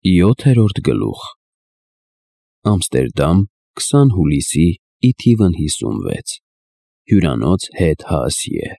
7-րդ գլուխ Ամստերդամ 20 հուլիսի ի թիվն 56 Հյուրանոց հետ Հասիե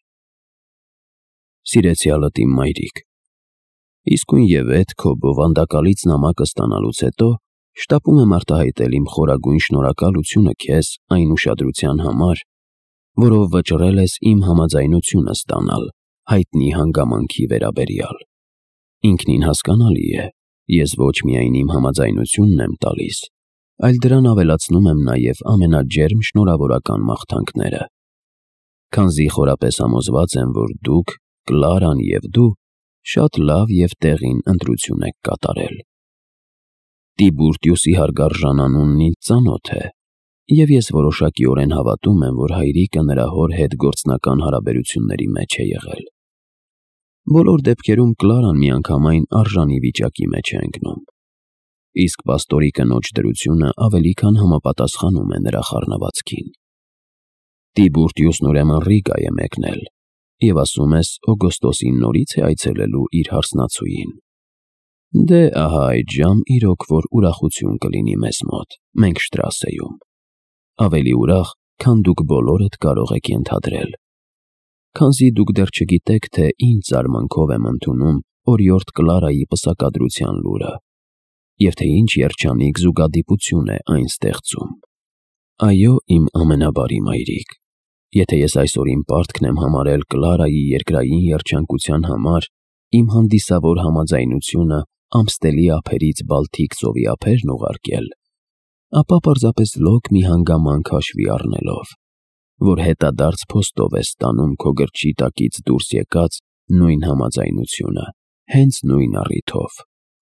Սիրեցյալդ իմ մայրիկ, իսկույն ևեթ քո բովանդակալից նամակը ստանալուց հետո շտապում եմ արտահայտել իմ խորագույն շնորհակալությունը քեզ այն ուշադրության համար, որով վճռել ես իմ համաձայնությունը ստանալ հայտնի հանգամանքի վերաբերյալ։ Ինքնին հասկանալի է, ես ոչ միայն իմ համաձայնությունն եմ տալիս, այլ դրան ավելացնում եմ նաև ամենաջերմ շնորհավորական մաղթանքները, քանզի խորապես համոզված եմ, որ դուք, Կլարան և դու շատ լավ և տեղին ընտրություն եք կատարել։ Տիբուրտիուսի հարգարժան անունն ինձ ծանոթ է, և ես որոշակիորեն հավատում եմ, որ հայրիկը նրա հոր հետ գործնական հարաբերությունների մեջ է եղել։ Բոլոր դեպքերում Կլարան միանգամայն արժանի վիճակի մեջ է ընկնում, իսկ պաստորի կնոջ դրությունը ավելի քան համապատասխանում է նրա խառնվածքին։ Տիբուրտիուսն ուրեմն Ռիգա է մեկնել, և ասում ես օգոստոսին նորից է այցելելու իր հարսնացուին։ Դե ահա այդժամ իրոք որ ուրախություն կլինի մեզ մոտ, մենք Շտրասեում, ավելի ուրախ, քան դուք բոլորդ կարող եք ենթադրել, քանզի դուք դեռ չգիտեք, թե ինչ զարմանքով եմ ընդունում օրիորդ Կլարայի պսակադրության լուրը, և թե ինչ երջանիկ զուգադիպություն է այն ստեղծում։ Այո, իմ ամենաբարի մայրիկ, եթե ես այսօր իմ պարտքն եմ համարել Կլարայի երկրային երջանկության համար իմ հանդիսավոր համաձայնությունը ամստելի ափերից Բալթիկ ծովի ափերն ուղարկել, ապա պարզապես լոկ մի հանգամանք հաշվի առնելով, որ հետադարձ փոստով է ստանում քո գրչի տակից դուրս եկած նույն համաձայնությունը, հենց նույն առիթով։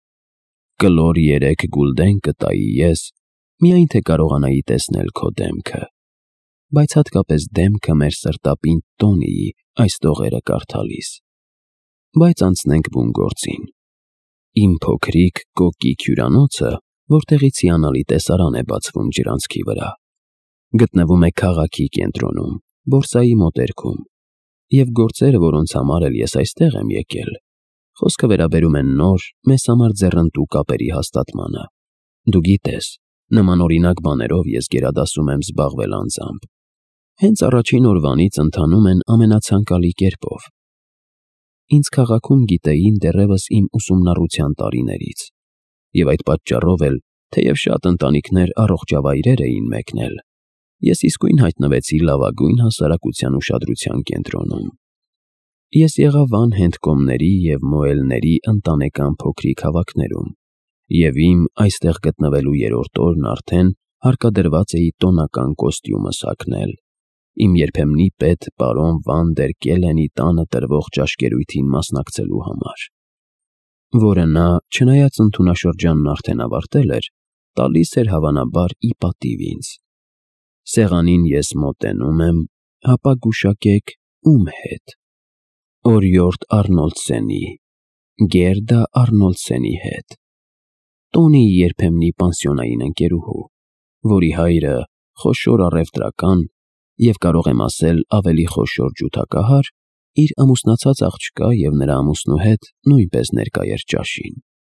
Կլոր 3 գուլդեն կտայի ես, միայն թե կարողանայի տեսնել քո դեմքը, բայց հատկապես դեմքը մեր սրտապինդ Տոնիի այս տողերը կարդալիս։ Բայց անցնենք բուն գործին։ Իմ փոքրիկ կոկիկ հյուրանոցը, որտեղից հիանալի տեսարան է բացվում ջրանցքի վրա, գտնվում է քաղաքի կենտրոնում, բորսայի մոտերքում, և գործերը, որոնց համար էլ ես այստեղ եմ եկել, խոսքը վերաբերում են նոր, մեզ համար ձեռնտու կապերի հաստատմանը։ Դու գիտես, նման օրինակ բաներով ես գերադասում եմ զբաղվել անձամբ։ Հենց առաջին օրվանից ընթանում են ամենացանկալի կերպով։ Ինձ քաղաքում գիտեին դեռևս իմ ուսումնառության տարիներից, և այդ պատճառով էլ, թեև շատ ընտանիքներ առողջավայրեր էին մեկնել, ես իսկույն հայտնվեցի լավագույն հասարակության ուշադրության կենտրոնում։ Ես եղա Վան Հենտկոմների և Մոելների ընտանեկան փոքրիկ հավաքներում, և իմ այստեղ գտնվելու 3-րդ օրն արդեն հարկադրված էի տոնական կոստյումս հագնել, իմ երբեմնի պետ պարոն Վան դեր Կելենի տանը տրվող ճաշկերույթին մասնակցելու համար, որը նա, չնայած ընդունաշրջանն արդեն ավարտել էր, տալիս էր հավանաբար ի պատիվ ինձ։ Սեղանին ես մոտենում եմ, հապա գուշակեք ում հետ։ Օրիորդ Արնոլդսենի, Գերդա Արնոլդսենի հետ, Տոնիի երբեմնի պանսիոնային ընկերուհու, որի հայրը խոշոր առևտրական և կարող եմ ասել ավելի խոշոր ջութակահար, իր ամուսնացած աղջկա և նրա ամուսնու հետ նույնպես ներկա էր ճաշին։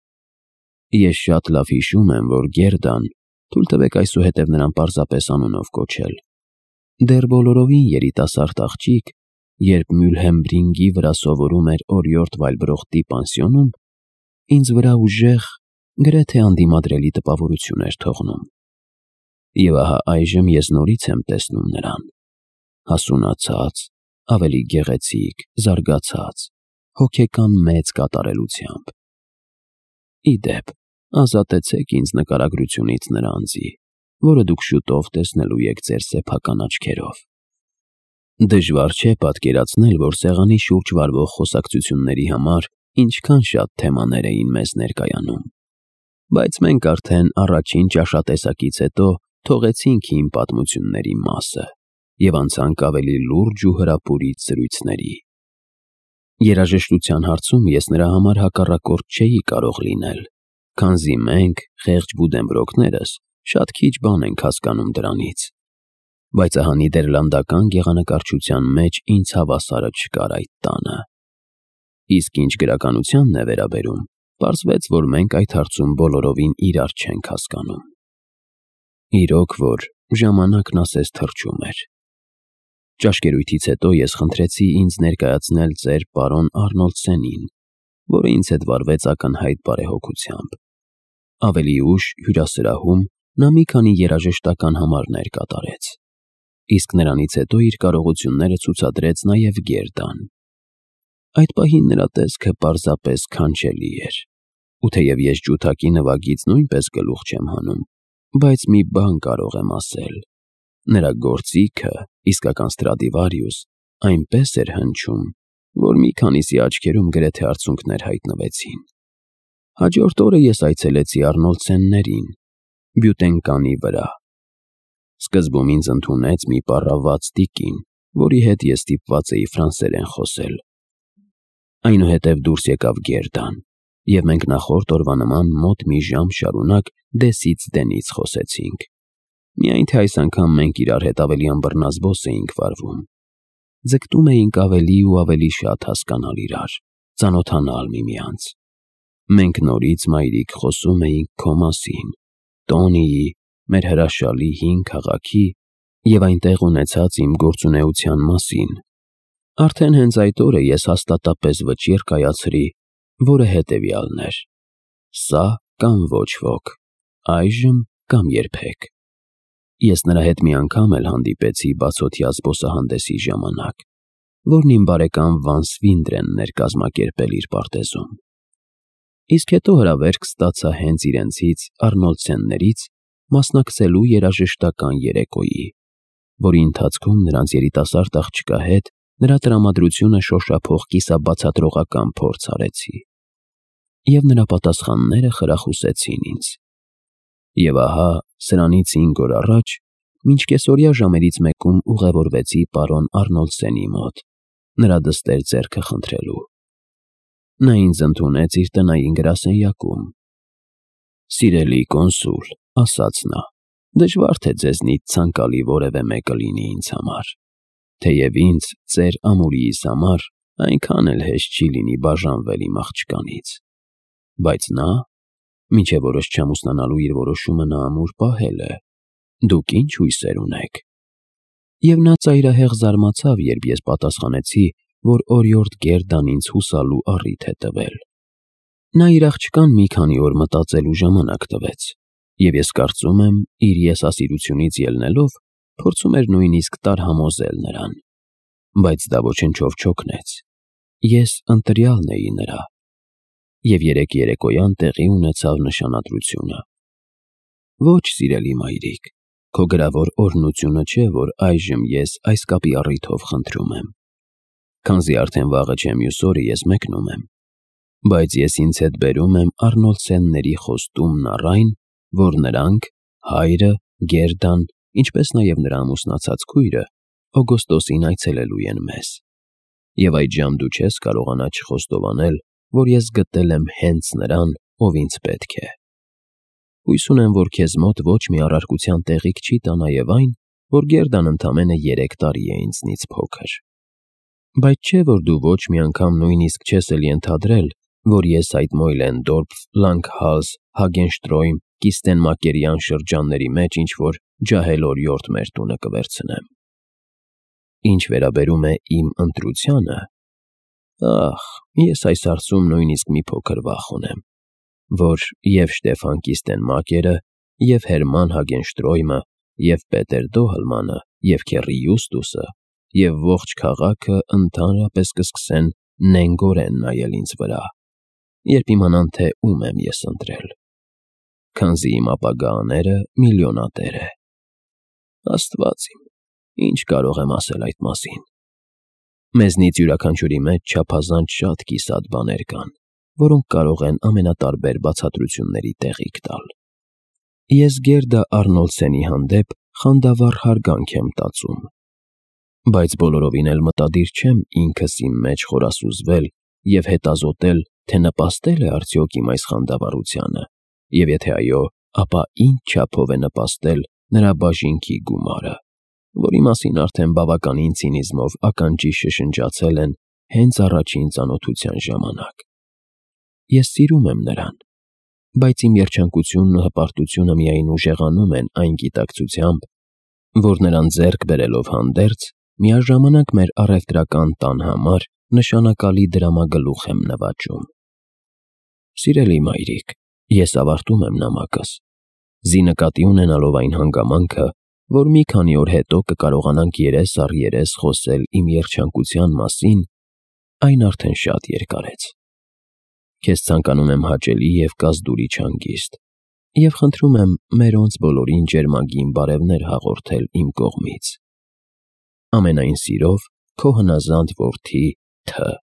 Ես շատ լավ հիշում եմ, որ Գերդան, թույլ տվեք այսուհետև նրան պարզապես անունով կոչել, դեռ բոլորովին երիտասարդ աղջիկ, երբ Մյուլհեմբրինգի վրա սովորում էր օրիորդ Վայլբրոխտի պանսիոնում, ինձ վրա ուժեղ, գրեթե անդիմադրելի տպավորություն էր թողնում։ Եվ ահա այժմ ես նորից եմ տեսնում նրան, հասունացած, ավելի գեղեցիկ, զարգացած, հոգեկան մեծ կատարելությամբ։ Ի դեպ, ազատեցեք ինձ նկարագրությունից նրա անձի, որը դուք շուտով տեսնելու եք ձեր սեփական աչքերով։ Դժվար չէ պատկերացնել, որ սեղանի շուրջ վարվող խոսակցությունների համար ինչքան շատ թեմաներ էին մեզ ներկայանում, բայց մենք արդեն առաջին ճաշատեսակից հետո թողեցինք հին պատմությունների մասը և անցանք ավելի լուրջ ու հրապուրիչ զրույցների։ Երաժշտության հարցում ես նրա համար հակառակորդ չէի կարող լինել, քանզի մենք, խեղճ բուդենբրոկներս, շատ քիչ բան ենք հասկանում դրանից, բայց ահա նիդերլանդական գեղանկարչության մեջ ինձ հավասարը չկար այդ տանը։ Իսկ ինչ գրականությանն է վերաբերում, պարզվեց, որ մենք այդ հարցում բոլորովին իրար չենք հասկանում։ Իրոք, որ ժամանակն ասես թռչում էր։ Ճաշկերույթից հետո ես խնդրեցի ինձ ներկայացնել ձեր պարոն Արնոլդսենին, որը ինձ հետ վարվեց ակնհայտ բարեհոգությամբ։ Ավելի ուշ հյուրասրահում նա մի քանի երաժշտական համարներ կատարեց, իսկ նրանից հետո իր կարողությունները ցուցադրեց նաև Գերդան։ Այդ պահին նրա տեսքը պարզապես քանչելի էր, ու թեև ես ջութակի նվագից նույնպես գլուխ չեմ հանում, բայց մի բան կարող եմ ասել. նրա գործիքը, իսկական Ստրադիվարիուս, այնպես էր հնչում, որ մի քանիսի աչքերում գրեթե արցունքներ հայտնվեցին։ Հաջորդ օրը ես այցելեցի Արնոլդսեններին, Բյուտենկանի վրա։ Սկզբում ինձ ընդունեց մի պառավված տիկին, որի հետ ես ստիպված էի ֆրանսերեն խոսել։ Այնուհետև դուրս եկավ Գերդան, և մենք նախորդ օրվա նման մոտ մի ժամ շարունակ դեսից դենից խոսեցինք։ Միայն թե այս անգամ մենք իրար հետ ավելի ըմբռնազբոս էինք վարվում։ Ձգտում էինք ավելի ու ավելի շատ հասկանալ իրար, ծանոթանալ միմյանց։ Մենք նորից, մայրիկ, խոսում էինք քո մասին, Տոնիի, մեր հրաշալի հին քաղաքի և այնտեղ ունեցած իմ գործունեության մասին։ Արդեն հենց այդ օրը ես հաստատապես վճիռ կայացրի, որը հետևյալն էր. սա կամ ոչ ոք, այժմ կամ երբեք։ Ես նրա հետ մի անգամ էլ հանդիպեցի բացօթյա զբոսահանդեսի ժամանակ, որն իմ բարեկամ Վանսվինդրենն էր կազմակերպել իր պարտեզում։ Իսկ հետո հրավերք ստացա հենց իրենցից Արնոլդսեններից մասնակցելու երաժշտական երեկոյի, որի ընթացքում նրանց երիտասարդ աղջկա հետ նրա տրամադրությունը շոշափող կիսաբացատրողական փորձ արեցի, և նրա պատասխանները խրախուսեցին ինձ։ Եվ ահա սրանից 5 օր առաջ, մինչ կեսօրյա ժամերից մեկում ուղևորվեցի պարոն Արնոլդսենի մոտ, նրա դստեր ձեռքը խնդրելու։ Նա ինձ ընդունեց իր տնային գրասենյակում։ «Սիրելի կոնսուլ», ասաց նա, «դժվար թե ձեզնից ցանկալի որևէ մեկը լինի ինձ համար, թեև ինձ, ծեր ամուրիիս համար, այնքան էլ հեշտ չի լինի բաժանվել իմ աղջկանից։ Բայց նա, մինչև օրս չամուսնանալու իր որոշումը նա ամուր պահել է։ Դուք ինչ հույսեր ունեք»։ Եվ նա ծայրահեղ զարմացավ, երբ ես պատասխանեցի, որ օրիորդ Գերդան ինձ հուսալու առիթ է տվել։ Նա իր աղջկան մի քանի օր մտածելու ժամանակ տվեց, և ես կարծում եմ, իր եսասիրությունից ելնելով, փորձում էր նույնիսկ տարհամոզել նրան։ Բայց դա ոչնչով չօգնեց։ Ես ընտրյալն էի նրա։ Եվ երեկոյան տեղի ունեցավ նշանադրությունը։ Ոչ, սիրելի մայրիկ, քո գրավոր օրհնությունը չէ, որ այժմ ես այս կապի առիթով խնդրում եմ, քանզի արդեն վաղը չէ մյուս օրը ես մեկնում եմ, բայց ես ինձ հետ բերում եմ Արնոլդսենների խոստումն առ այն, որ նրանք, հայրը, Գերդան, ինչպես նաև նրա ամուսնացած քույրը, օգոստոսին այցելելու են մեզ։ Եվ այդժամ դու չես կարողանա չխոստովանել, որ ես գտել եմ հենց նրան, ով ինձ պետք է։ Հույս ունեմ, որ քեզ մոտ ոչ մի առարկության տեղիք չի տա նաև այն, որ Գերդան ընդամենը 3 տարի է ինձնից փոքր։ Բայց չէ, որ դու ոչ մի անգամ նույնիսկ չես էլ ենթադրել, որ ես այդ Մոյլենդորֆ, Լանգհաուս, Հագենշտրոյմ, Կիստենմակերյան շրջանների մեջ ինչ-որ ջահել օրիորդ մեր տունը կվերցնեմ։ Ինչ վերաբերում է իմ ընտրությանը, ես այս հարցում նույնիսկ մի փոքր վախ ունեմ, որ և Շտեֆան Կիստենմակերը, և Հերման Հագենշտրոյմը, և Պետեր Դոհլմանը, և քեռի Յուստուսը, և ողջ քաղաքը ընդհանրապես կսկսեն նենգորեն նայել ինձ վրա, երբ իմանան, թե ում եմ ես ընտրել, քանզի իմ ապագա աները միլիոնատեր է։ Աստված իմ, ինչ կարող եմ ասել այդ մասին։ Մեզնից յուրաքանչյուրի մեջ չափազանց շատ կիսատ բաներ կան, որոնք կարող են ամենատարբեր բացատրությունների տեղիք տալ։ Ես Գերդա Արնոլդսենի հանդեպ խանդավառ հարգանք եմ տածում, բայց բոլորովին էլ մտադիր չեմ ինքս իմ մեջ խորասուզվել և հետազոտել, թե նպաստել է արդյոք իմ այս խանդավառությանը, և եթե այո, ապա ինչ չափով է նպաստել նրա բաժինքի գումարը, որի մասին արդեն բավականին ցինիզմով ականջիս շշնջացել են հենց առաջին ծանոթության ժամանակ։ Ես սիրում եմ նրան, բայց իմ երջանկությունն ու հպարտությունը միայն ուժեղանում են այն գիտակցությամբ, որ նրան ձեռք բերելով հանդերձ, միաժամանակ մեր առևտրական տան համար նշանակալի դրամագլուխ եմ նվաճում։ Սիրելի մայրիկ, ես ավարտում եմ նամակս, զի նկատի ունենալով այն հանգամանքը, որ մի քանի օր հետո կկարողանանք երես առ երես խոսել իմ երջանկության մասին, այն արդեն շատ երկարեց։ Քեզ ցանկանում եմ հաճելի և կազդուրիչ հանգիստ և խնդրում եմ մերոնց բոլորին ջերմագին բարևներ հաղորդել իմ կողմից։ Ամենայն սիրով, քո հնազանդ որդի Თ.